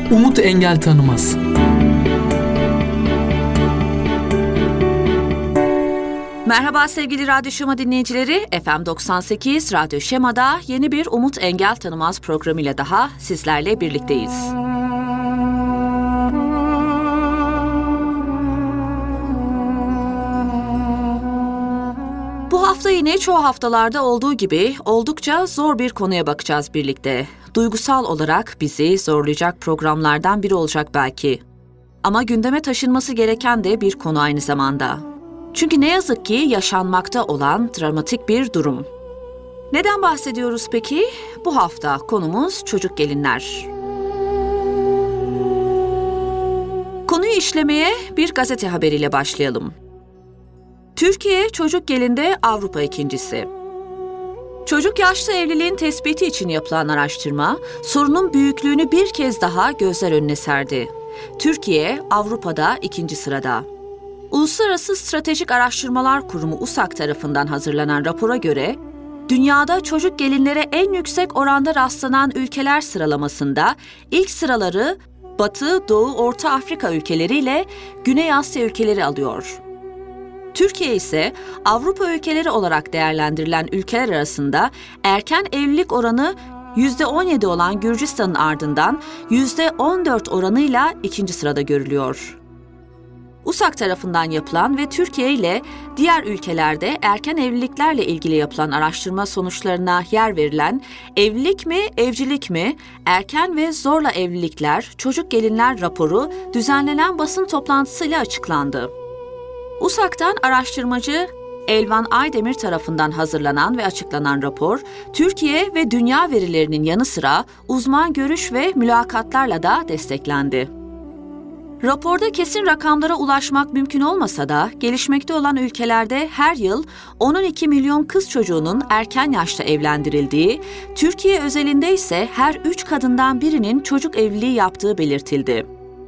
umut engel tanımaz. Merhaba sevgili Radyo Şema dinleyicileri. FM 98 Radyo Şema'da yeni bir Umut Engel Tanımaz programıyla daha sizlerle birlikteyiz. Bu hafta yine çoğu haftalarda olduğu gibi oldukça zor bir konuya bakacağız birlikte. Duygusal olarak bizi zorlayacak programlardan biri olacak belki. Ama gündeme taşınması gereken de bir konu aynı zamanda. Çünkü ne yazık ki yaşanmakta olan dramatik bir durum. Neden bahsediyoruz peki? Bu hafta konumuz çocuk gelinler. Konuyu işlemeye bir gazete haberiyle başlayalım. Türkiye çocuk gelinde Avrupa ikincisi. Çocuk yaşta evliliğin tespiti için yapılan araştırma, sorunun büyüklüğünü bir kez daha gözler önüne serdi. Türkiye, Avrupa'da ikinci sırada. Uluslararası Stratejik Araştırmalar Kurumu USAK tarafından hazırlanan rapora göre, dünyada çocuk gelinlere en yüksek oranda rastlanan ülkeler sıralamasında ilk sıraları Batı, Doğu, Orta Afrika ülkeleriyle Güney Asya ülkeleri alıyor. Türkiye ise Avrupa ülkeleri olarak değerlendirilen ülkeler arasında erken evlilik oranı %17 olan Gürcistan'ın ardından %14 oranıyla ikinci sırada görülüyor. USAK tarafından yapılan ve Türkiye ile diğer ülkelerde erken evliliklerle ilgili yapılan araştırma sonuçlarına yer verilen Evlilik mi, Evcilik mi, Erken ve Zorla Evlilikler, Çocuk Gelinler raporu düzenlenen basın toplantısıyla açıklandı. USAK'tan araştırmacı Elvan Aydemir tarafından hazırlanan ve açıklanan rapor, Türkiye ve dünya verilerinin yanı sıra uzman görüş ve mülakatlarla da desteklendi. Raporda kesin rakamlara ulaşmak mümkün olmasa da gelişmekte olan ülkelerde her yıl 12 milyon kız çocuğunun erken yaşta evlendirildiği, Türkiye özelinde ise her 3 kadından birinin çocuk evliliği yaptığı belirtildi.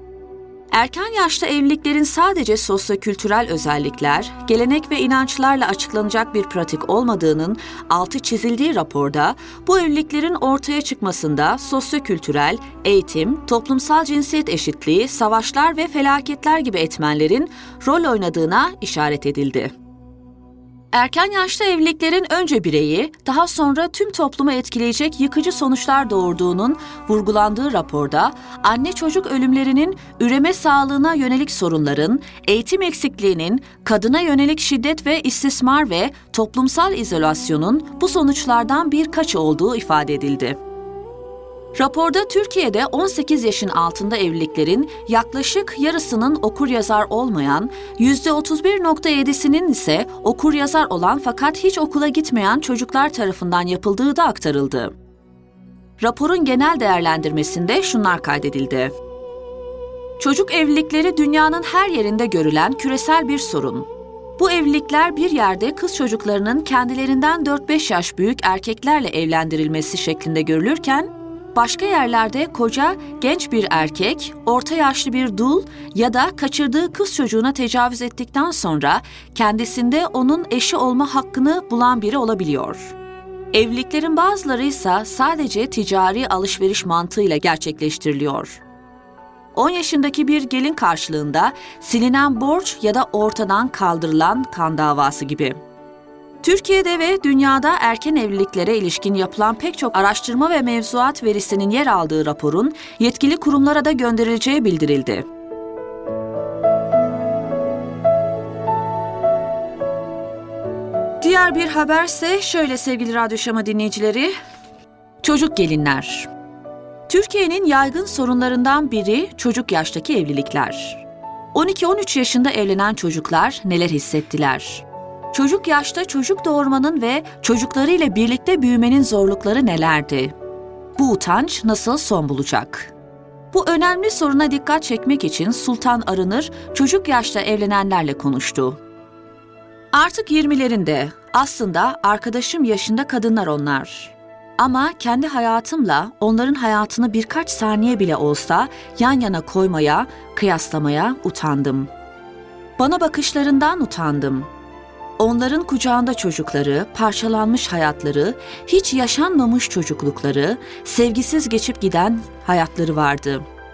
Erken yaşta evliliklerin sadece sosyokültürel özellikler, gelenek ve inançlarla açıklanacak bir pratik olmadığının altı çizildiği raporda, bu evliliklerin ortaya çıkmasında sosyokültürel, eğitim, toplumsal cinsiyet eşitliği, savaşlar ve felaketler gibi etmenlerin rol oynadığına işaret edildi. Erken yaşta evliliklerin önce bireyi, daha sonra tüm toplumu etkileyecek yıkıcı sonuçlar doğurduğunun vurgulandığı raporda, anne çocuk ölümlerinin, üreme sağlığına yönelik sorunların, eğitim eksikliğinin, kadına yönelik şiddet ve istismar ve toplumsal izolasyonun bu sonuçlardan birkaçı olduğu ifade edildi. Raporda Türkiye'de 18 yaşın altında evliliklerin yaklaşık yarısının okuryazar olmayan, %31.7'sinin ise okuryazar olan fakat hiç okula gitmeyen çocuklar tarafından yapıldığı da aktarıldı. Raporun genel değerlendirmesinde şunlar kaydedildi. Çocuk evlilikleri dünyanın her yerinde görülen küresel bir sorun. Bu evlilikler bir yerde kız çocuklarının kendilerinden 4-5 yaş büyük erkeklerle evlendirilmesi şeklinde görülürken, başka yerlerde koca, genç bir erkek, orta yaşlı bir dul ya da kaçırdığı kız çocuğuna tecavüz ettikten sonra kendisinde onun eşi olma hakkını bulan biri olabiliyor. Evliliklerin bazıları ise sadece ticari alışveriş mantığıyla gerçekleştiriliyor. 10 yaşındaki bir gelin karşılığında silinen borç ya da ortadan kaldırılan kan davası gibi. Türkiye'de ve dünyada erken evliliklere ilişkin yapılan pek çok araştırma ve mevzuat verisinin yer aldığı raporun yetkili kurumlara da gönderileceği bildirildi. Diğer bir haberse şöyle sevgili Radyo Şema dinleyicileri, çocuk gelinler. Türkiye'nin yaygın sorunlarından biri çocuk yaştaki evlilikler. 12-13 yaşında evlenen çocuklar neler hissettiler? Çocuk yaşta çocuk doğurmanın ve çocuklarıyla birlikte büyümenin zorlukları nelerdi? Bu utanç nasıl son bulacak? Bu önemli soruna dikkat çekmek için Sultan Arınır çocuk yaşta evlenenlerle konuştu. Artık 20'lerinde, aslında arkadaşım yaşında kadınlar onlar. Ama kendi hayatımla onların hayatını birkaç saniye bile olsa yan yana koymaya, kıyaslamaya utandım. Bana bakışlarından utandım. Onların kucağında çocukları, parçalanmış hayatları, hiç yaşanmamış çocuklukları, sevgisiz geçip giden hayatları vardı.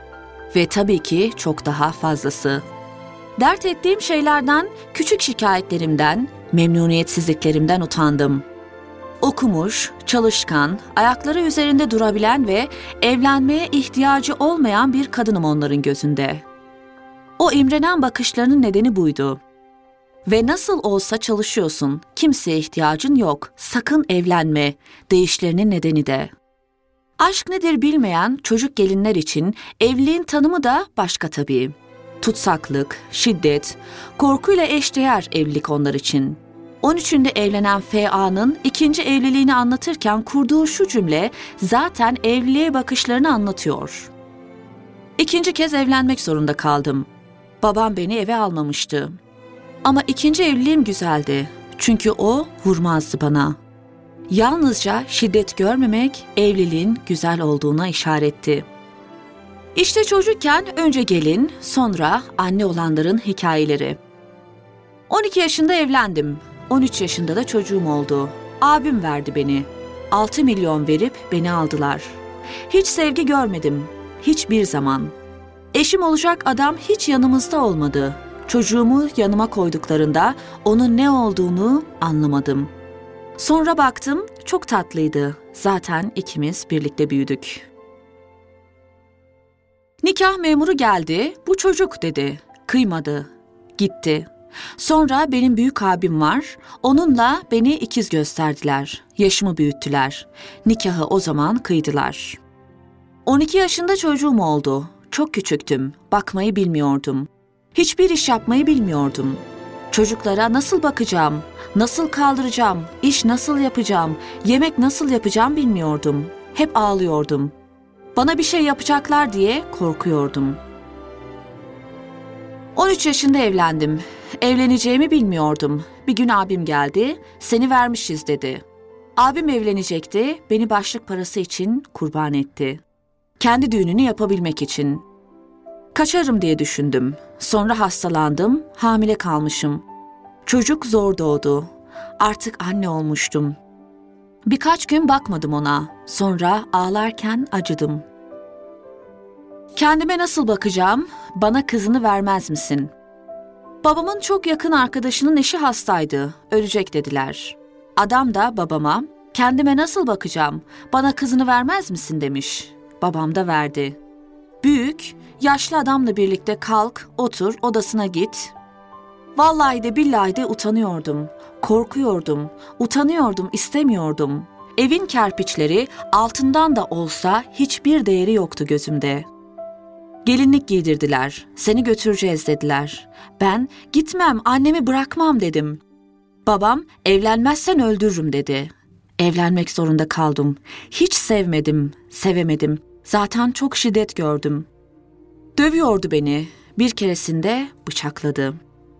Ve tabii ki çok daha fazlası. Dert ettiğim şeylerden, küçük şikayetlerimden, memnuniyetsizliklerimden utandım. Okumuş, çalışkan, ayakları üzerinde durabilen ve evlenmeye ihtiyacı olmayan bir kadınım onların gözünde. O imrenen bakışlarının nedeni buydu. Ve nasıl olsa çalışıyorsun, kimseye ihtiyacın yok, sakın evlenme, deyişlerinin nedeni de. Aşk nedir bilmeyen çocuk gelinler için evliliğin tanımı da başka tabii. Tutsaklık, şiddet, korkuyla eşdeğer evlilik onlar için. 13'ünde evlenen F.A.'nın ikinci evliliğini anlatırken kurduğu şu cümle zaten evliliğe bakışlarını anlatıyor. İkinci kez evlenmek zorunda kaldım. Babam beni eve almamıştı. Ama ikinci evliliğim güzeldi. Çünkü o vurmazdı bana. Yalnızca şiddet görmemek evliliğin güzel olduğuna işaretti. İşte çocukken önce gelin, sonra anne olanların hikayeleri. 12 yaşında evlendim. 13 yaşında da çocuğum oldu. Abim verdi beni. 6 milyon verip beni aldılar. Hiç sevgi görmedim. Hiçbir zaman. Eşim olacak adam hiç yanımızda olmadı. Çocuğumu yanıma koyduklarında onun ne olduğunu anlamadım. Sonra baktım çok tatlıydı. Zaten ikimiz birlikte büyüdük. Nikah memuru geldi. Bu çocuk dedi. Kıymadı. Gitti. Sonra benim büyük abim var. Onunla beni ikiz gösterdiler. Yaşımı büyüttüler. Nikahı o zaman kıydılar. 12 yaşında çocuğum oldu. Çok küçüktüm. Bakmayı bilmiyordum. Hiçbir iş yapmayı bilmiyordum. Çocuklara nasıl bakacağım, nasıl kaldıracağım, iş nasıl yapacağım, yemek nasıl yapacağım bilmiyordum. Hep ağlıyordum. Bana bir şey yapacaklar diye korkuyordum. 13 yaşında evlendim. Evleneceğimi bilmiyordum. Bir gün abim geldi, seni vermişiz dedi. Abim evlenecekti, beni başlık parası için kurban etti. Kendi düğününü yapabilmek için. Kaçarım diye düşündüm. Sonra hastalandım, hamile kalmışım. Çocuk zor doğdu. Artık anne olmuştum. Birkaç gün bakmadım ona. Sonra ağlarken acıdım. Kendime nasıl bakacağım? Bana kızını vermez misin? Babamın çok yakın arkadaşının eşi hastaydı. Ölecek dediler. Adam da babama, kendime nasıl bakacağım? Bana kızını vermez misin demiş. Babam da verdi. Büyük, yaşlı adamla birlikte kalk, otur, odasına git. Vallahi de billahi de utanıyordum. Korkuyordum, utanıyordum, istemiyordum. Evin kerpiçleri altından da olsa hiçbir değeri yoktu gözümde. Gelinlik giydirdiler, seni götüreceğiz dediler. Ben gitmem, annemi bırakmam dedim. Babam evlenmezsen öldürürüm dedi. Evlenmek zorunda kaldım. Hiç sevmedim, sevemedim. Zaten çok şiddet gördüm. Dövüyordu beni. Bir keresinde bıçakladı.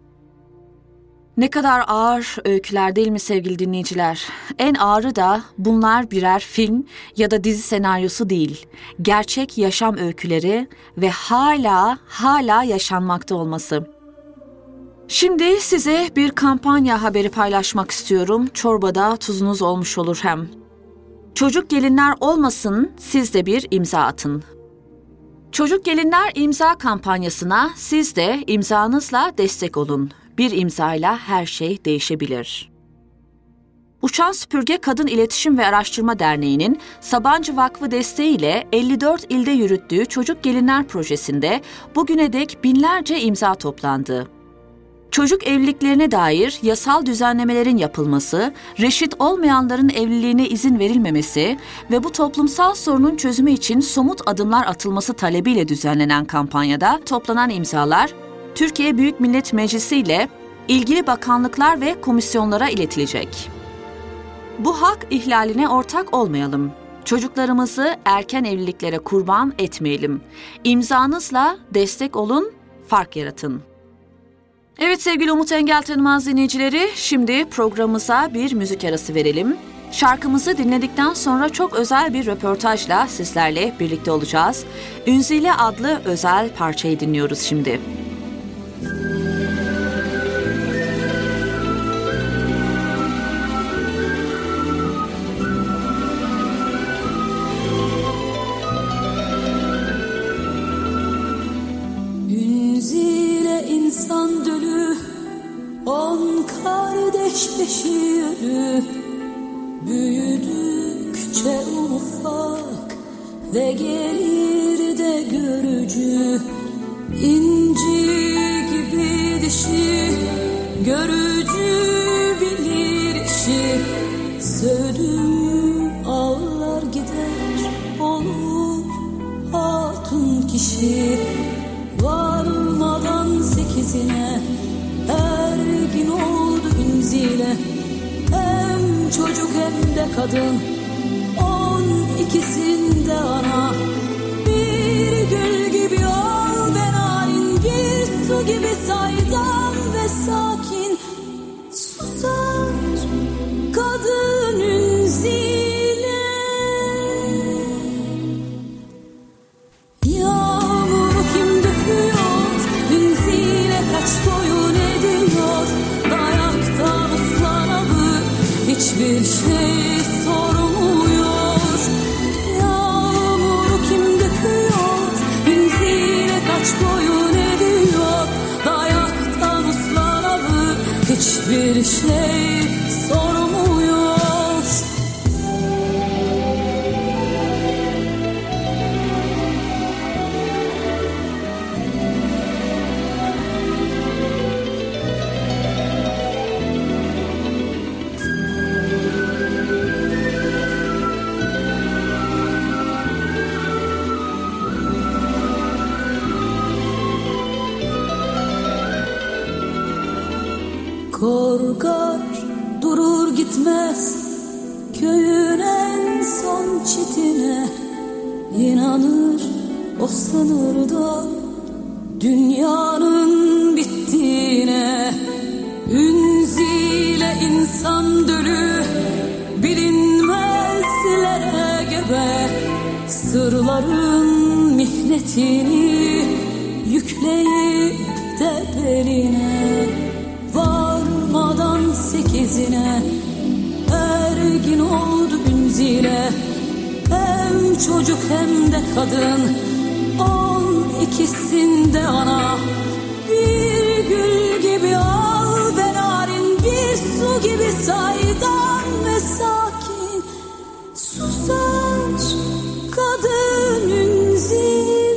Ne kadar ağır öyküler değil mi sevgili dinleyiciler? En ağırı da bunlar birer film ya da dizi senaryosu değil. Gerçek yaşam öyküleri ve hala yaşanmakta olması. Şimdi size bir kampanya haberi paylaşmak istiyorum. Çorbada tuzunuz olmuş olur hem. Çocuk gelinler olmasın, siz de bir imza atın. Çocuk Gelinler imza kampanyasına siz de imzanızla destek olun. Bir imzayla her şey değişebilir. Uçan Süpürge Kadın İletişim ve Araştırma Derneği'nin Sabancı Vakfı desteğiyle 54 ilde yürüttüğü Çocuk Gelinler projesinde bugüne dek binlerce imza toplandı. Çocuk evliliklerine dair yasal düzenlemelerin yapılması, reşit olmayanların evliliğine izin verilmemesi ve bu toplumsal sorunun çözümü için somut adımlar atılması talebiyle düzenlenen kampanyada toplanan imzalar, Türkiye Büyük Millet Meclisi ile ilgili bakanlıklar ve komisyonlara iletilecek. Bu hak ihlaline ortak olmayalım. Çocuklarımızı erken evliliklere kurban etmeyelim. İmzanızla destek olun, fark yaratın. Evet sevgili Umut Engel Tanımaz dinleyicileri, şimdi programımıza bir müzik arası verelim. Şarkımızı dinledikten sonra çok özel bir röportajla sizlerle birlikte olacağız. Ünzile adlı özel parçayı dinliyoruz şimdi. gençleşir, büyüdükçe ufak ve gelir de görücü. İnci gibi dişi, görücü bilir işi. Söğüdüm ağlar gider, olur hatun kişi. Varmadan 8'ine ergin oldu inziyle. Hem çocuk hem de kadın, 12'sinde ana. Bir gül gibi ol ben halin, bir su gibi saydam ve sakin. Susar kadının zile. Yağmuru kim döküyor, ünzile kaç boyun ediyor. Dayaktan ıslanabı hiçbir şey sormuyor. Yağmuru kim döküyor, ünzile kaç boyun ediyor. Dayaktan ıslanabı hiçbir şey sormuyor. Korkar durur gitmez köyün en son çitine. İnanır o sınırda dünyanın bittiğine. Ünziyle insan dölü, bilinmezlere gebe. Sırların mihnetini yükleyip de beline. Varmadan 8'ine ergin oldu ünzile. Hem çocuk hem de kadın, 12'sinde ana. Bir gül gibi al ben narin, bir su gibi saydam ve sakin. Susar kadın ünzile.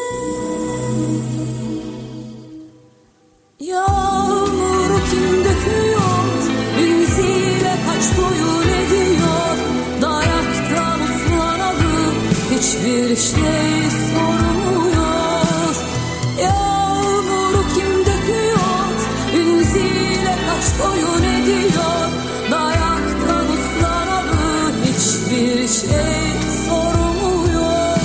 Yağmuru kim döküyor, ünzile kaç boyun ediyor. Dayaktan ıslanalı hiçbir şey sormuyor. Yağmuru kim döküyor, ünzile kaç boyun ediyor. Dayaktan ıslanalı hiçbir şey sormuyor.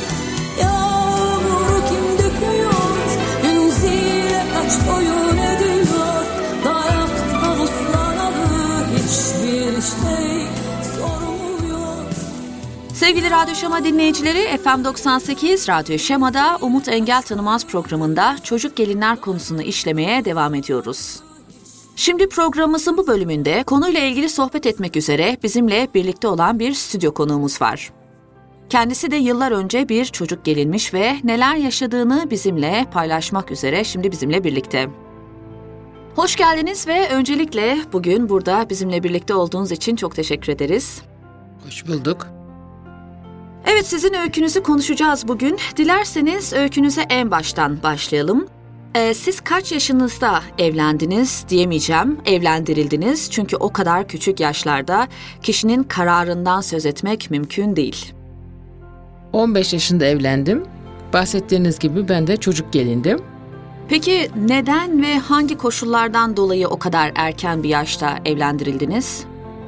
Yağmuru kim döküyor, ünzile kaç boyun ediyor. Dayaktan ıslanalı hiçbir şey sormuyor. Sevgili Radyo Şema dinleyicileri, FM 98 Radyo Şema'da Umut Engel Tanımaz programında çocuk gelinler konusunu işlemeye devam ediyoruz. Şimdi programımızın bu bölümünde konuyla ilgili sohbet etmek üzere bizimle birlikte olan bir stüdyo konuğumuz var. Kendisi de yıllar önce bir çocuk gelinmiş ve neler yaşadığını bizimle paylaşmak üzere şimdi bizimle birlikte. Hoş geldiniz ve öncelikle bugün burada bizimle birlikte olduğunuz için çok teşekkür ederiz. Hoş bulduk. Evet, sizin öykünüzü konuşacağız bugün. Dilerseniz öykünüze en baştan başlayalım. Siz kaç yaşınızda evlendiniz diyemeyeceğim, evlendirildiniz. Çünkü o kadar küçük yaşlarda kişinin kararından söz etmek mümkün değil. 15 yaşında evlendim. Bahsettiğiniz gibi ben de çocuk gelindim. Peki neden ve hangi koşullardan dolayı o kadar erken bir yaşta evlendirildiniz?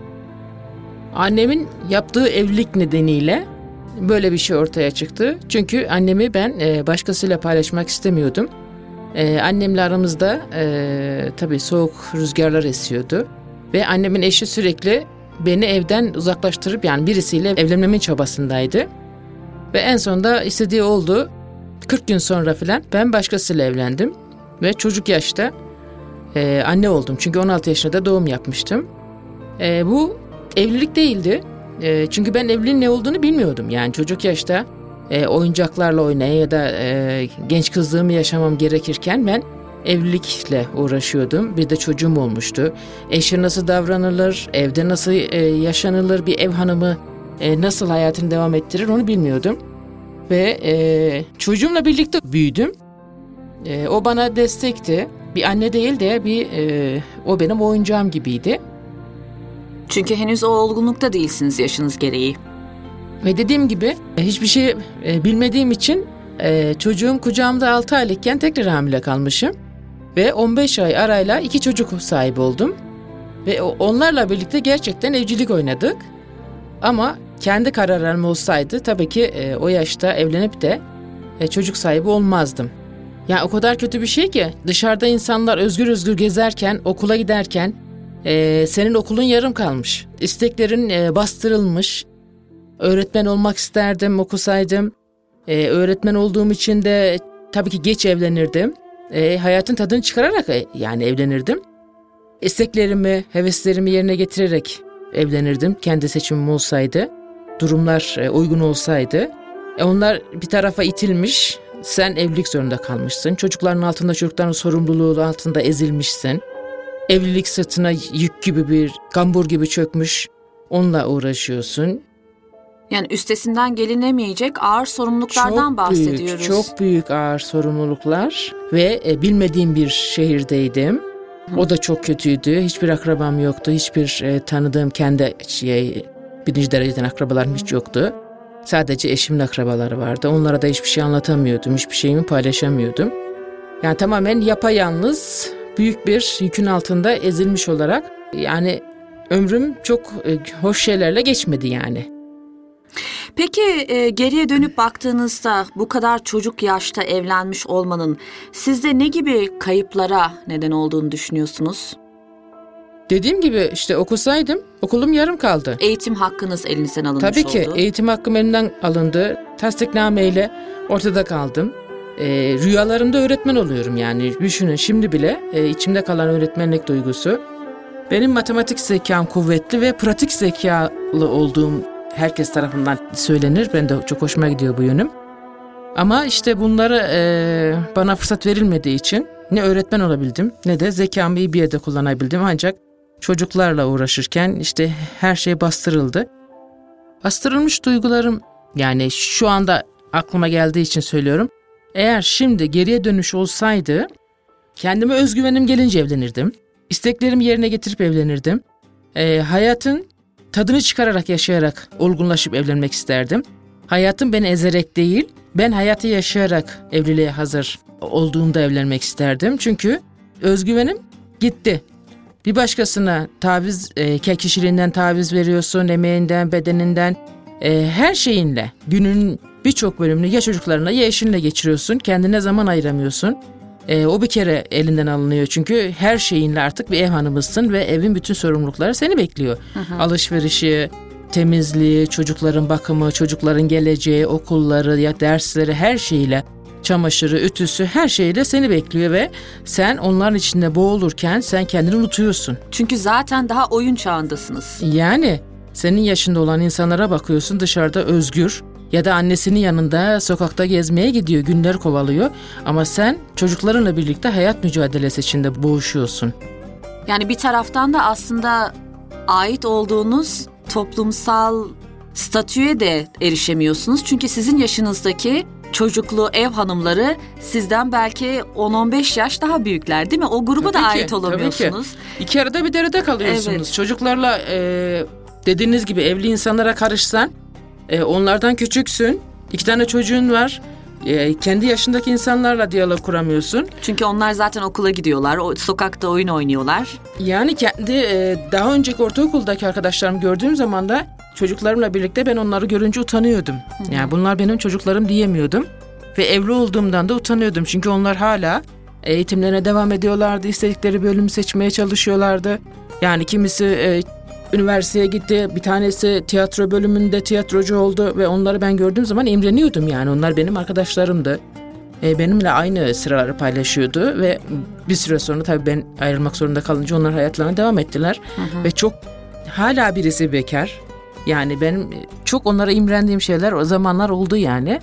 Annemin yaptığı evlilik nedeniyle böyle bir şey ortaya çıktı. Çünkü annemi ben başkasıyla paylaşmak istemiyordum. Annemle aramızda tabii soğuk rüzgarlar esiyordu. Ve annemin eşi sürekli beni evden uzaklaştırıp yani birisiyle evlenmemin çabasındaydı. Ve en sonunda istediği oldu. 40 gün sonra falan ben başkasıyla evlendim. Ve çocuk yaşta anne oldum. Çünkü 16 yaşında da doğum yapmıştım. Bu evlilik değildi. Çünkü ben evliliğin ne olduğunu bilmiyordum. Yani çocuk yaşta oyuncaklarla oynaya ya da genç kızlığımı yaşamam gerekirken ben evlilikle uğraşıyordum. Bir de çocuğum olmuştu. Eşe nasıl davranılır, evde nasıl yaşanılır, bir ev hanımı nasıl hayatını devam ettirir onu bilmiyordum. Ve çocuğumla birlikte büyüdüm. O bana destekti. Bir anne değil de o benim oyuncağım gibiydi. Çünkü henüz o olgunlukta değilsiniz yaşınız gereği. Ve dediğim gibi hiçbir şey bilmediğim için çocuğum kucağımda 6 aylıkken tekrar hamile kalmışım. Ve 15 ay arayla 2 çocuk sahibi oldum. Ve onlarla birlikte gerçekten evcilik oynadık. Ama kendi kararım olsaydı tabii ki o yaşta evlenip de çocuk sahibi olmazdım. Yani o kadar kötü bir şey ki dışarıda insanlar özgür özgür gezerken, okula giderken senin okulun yarım kalmış. İsteklerin bastırılmış. Öğretmen olmak isterdim, okusaydım. Öğretmen olduğum için de tabii ki geç evlenirdim. Hayatın tadını çıkararak yani evlenirdim. İsteklerimi, heveslerimi yerine getirerek evlenirdim. Kendi seçimim olsaydı, durumlar uygun olsaydı. Onlar bir tarafa itilmiş, sen evlilik zorunda kalmışsın. Çocukların altında, çocukların sorumluluğu altında ezilmişsin. Evlilik sırtına yük gibi bir kambur gibi çökmüş, onunla uğraşıyorsun. Yani üstesinden gelinemeyecek ağır sorumluluklardan bahsediyoruz. Çok büyük ağır sorumluluklar ve bilmediğim bir şehirdeydim. O da çok kötüydü. Hiçbir akrabam yoktu. Hiçbir tanıdığım kendi birinci dereceden akrabalarım hiç yoktu. Sadece eşimin akrabaları vardı. Onlara da hiçbir şey anlatamıyordum. Hiçbir şeyimi paylaşamıyordum. Yani tamamen yapayalnız, büyük bir yükün altında ezilmiş olarak. Yani ömrüm çok hoş şeylerle geçmedi yani. Peki geriye dönüp baktığınızda bu kadar çocuk yaşta evlenmiş olmanın sizde ne gibi kayıplara neden olduğunu düşünüyorsunuz? Dediğim gibi işte okusaydım okulum yarım kaldı. Eğitim hakkınız elinizden alınmış oldu. Tabii ki eğitim hakkım elimden alındı. Tasdiknameyle ortada kaldım. Rüyalarımda öğretmen oluyorum yani. Düşünün şimdi bile içimde kalan öğretmenlik duygusu. Benim matematik zekam kuvvetli ve pratik zekalı olduğum herkes tarafından söylenir. Ben de çok hoşuma gidiyor bu yönüm. Ama işte bunları bana fırsat verilmediği için ne öğretmen olabildim ne de zekamı iyi bir yerde kullanabildim. Ancak çocuklarla uğraşırken işte her şey bastırıldı. Bastırılmış duygularım yani şu anda aklıma geldiği için söylüyorum. Eğer şimdi geriye dönüş olsaydı kendime özgüvenim gelince evlenirdim. İsteklerimi yerine getirip evlenirdim. Hayatın tadını çıkararak yaşayarak olgunlaşıp evlenmek isterdim. Hayatım beni ezerek değil, ben hayatı yaşayarak evliliğe hazır olduğumda evlenmek isterdim. Çünkü özgüvenim gitti. Bir başkasına taviz, kişiliğinden taviz veriyorsun, emeğinden, bedeninden, her şeyinle. Günün birçok bölümünü ya çocuklarına ya eşinle geçiriyorsun, kendine zaman ayıramıyorsun. O bir kere elinden alınıyor çünkü her şeyinle artık bir ev hanımısın ve evin bütün sorumlulukları seni bekliyor. Alışverişi, temizliği, çocukların bakımı, çocukların geleceği, okulları, ya dersleri her şeyiyle, çamaşırı, ütüsü her şeyle seni bekliyor ve sen onların içinde boğulurken sen kendini unutuyorsun. Çünkü zaten daha oyun çağındasınız. Yani senin yaşında olan insanlara bakıyorsun dışarıda özgür. Ya da annesinin yanında sokakta gezmeye gidiyor, günler kovalıyor. Ama sen çocuklarınla birlikte hayat mücadelesi içinde boğuşuyorsun. Yani bir taraftan da aslında ait olduğunuz toplumsal statüye de erişemiyorsunuz. Çünkü sizin yaşınızdaki çocuklu ev hanımları sizden belki 10-15 yaş daha büyükler değil mi? O gruba da ait olamıyorsunuz. Tabii ki. İki arada bir derede kalıyorsunuz. Evet. Çocuklarla dediğiniz gibi evli insanlara karışsan onlardan küçüksün. 2 tane çocuğun var. Kendi yaşındaki insanlarla diyalog kuramıyorsun. Çünkü onlar zaten okula gidiyorlar. Sokakta oyun oynuyorlar. Yani kendi daha önceki ortaokuldaki arkadaşlarımı gördüğüm zaman da çocuklarımla birlikte ben onları görünce utanıyordum. Yani bunlar benim çocuklarım diyemiyordum. Ve evli olduğumdan da utanıyordum. Çünkü onlar hala eğitimlerine devam ediyorlardı. İstedikleri bölümü seçmeye çalışıyorlardı. Yani kimisi üniversiteye gitti. Bir tanesi tiyatro bölümünde tiyatrocu oldu ve onları ben gördüğüm zaman imreniyordum yani. Onlar benim arkadaşlarımdı. Benimle aynı sıraları paylaşıyordu ve bir süre sonra tabii ben ayrılmak zorunda kalınca onlar hayatlarına devam ettiler. Ve çok hala birisi bekar. Yani benim çok onlara imrendiğim şeyler o zamanlar oldu yani.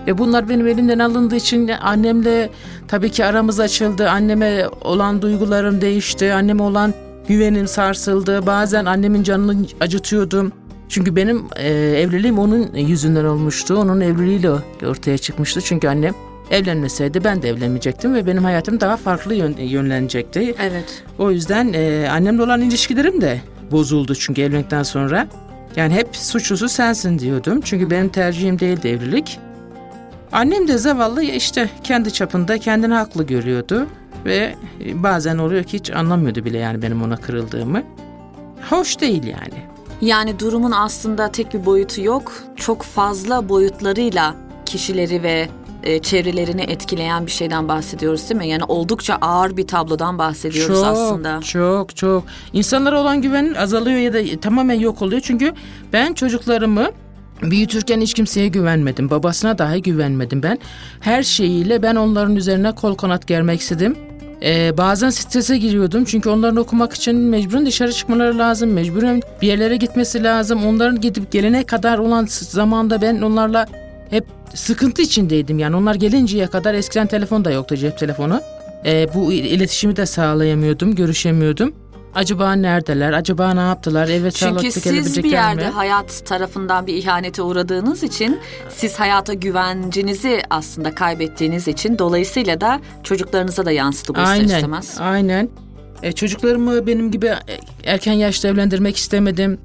Ve bunlar benim elimden alındığı için annemle tabii ki aramız açıldı. Anneme olan duygularım değişti. Anneme olan güvenim sarsıldı. Bazen annemin canını acıtıyordum. Çünkü benim evliliğim onun yüzünden olmuştu. Onun evliliğiyle ortaya çıkmıştı. Çünkü annem evlenmeseydi ben de evlenmeyecektim ve benim hayatım daha farklı yönlenecekti. Evet. O yüzden annemle olan ilişkilerim de bozuldu çünkü evlendikten sonra. Yani hep suçlusu sensin diyordum. Çünkü benim tercihim değildi evlilik. Annem de zavallı işte kendi çapında kendini haklı görüyordu. Ve bazen oluyor ki hiç anlamıyordu bile yani benim ona kırıldığımı. Hoş değil yani. Yani durumun aslında tek bir boyutu yok. Çok fazla boyutlarıyla kişileri ve çevrelerini etkileyen bir şeyden bahsediyoruz değil mi? Yani oldukça ağır bir tablodan bahsediyoruz aslında. Çok. İnsanlara olan güven azalıyor ya da tamamen yok oluyor. Çünkü ben çocuklarımı büyütürken hiç kimseye güvenmedim. Babasına dahi güvenmedim ben. Her şeyiyle ben onların üzerine kol kanat germek istedim. Bazen strese giriyordum çünkü onların okumak için mecburen dışarı çıkmaları lazım, mecburen bir yerlere gitmesi lazım. Onların gidip gelene kadar olan zamanda ben onlarla hep sıkıntı içindeydim. Yani onlar gelinceye kadar eskiden telefon da yoktu, cep telefonu. Bu iletişimi de sağlayamıyordum, görüşemiyordum. Acaba neredeler, acaba ne yaptılar, eve çünkü sağlıklı gelebilecekler mi? siz bir yerde hayat tarafından bir ihanete uğradığınız için, siz hayata güvencinizi aslında kaybettiğiniz için, dolayısıyla da çocuklarınıza da yansıdı bu ister istemez. Aynen. Çocuklarımı benim gibi erken yaşta evlendirmek istemedim.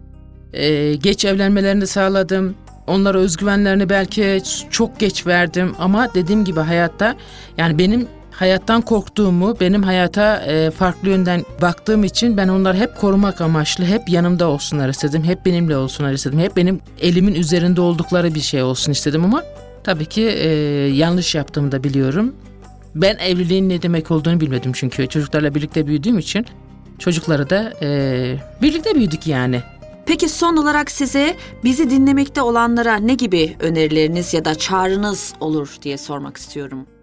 Geç evlenmelerini sağladım. Onlara özgüvenlerini belki çok geç verdim ama dediğim gibi hayatta yani benim hayattan korktuğumu, benim hayata farklı yönden baktığım için ben onları hep korumak amaçlı, hep yanımda olsunlar istedim, hep benimle olsunlar istedim, hep benim elimin üzerinde oldukları bir şey olsun istedim ama tabii ki yanlış yaptığımı da biliyorum. Ben evliliğin ne demek olduğunu bilmedim çünkü çocuklarla birlikte büyüdüğüm için çocukları da birlikte büyüdük yani. Peki son olarak size bizi dinlemekte olanlara ne gibi önerileriniz ya da çağrınız olur diye sormak istiyorum.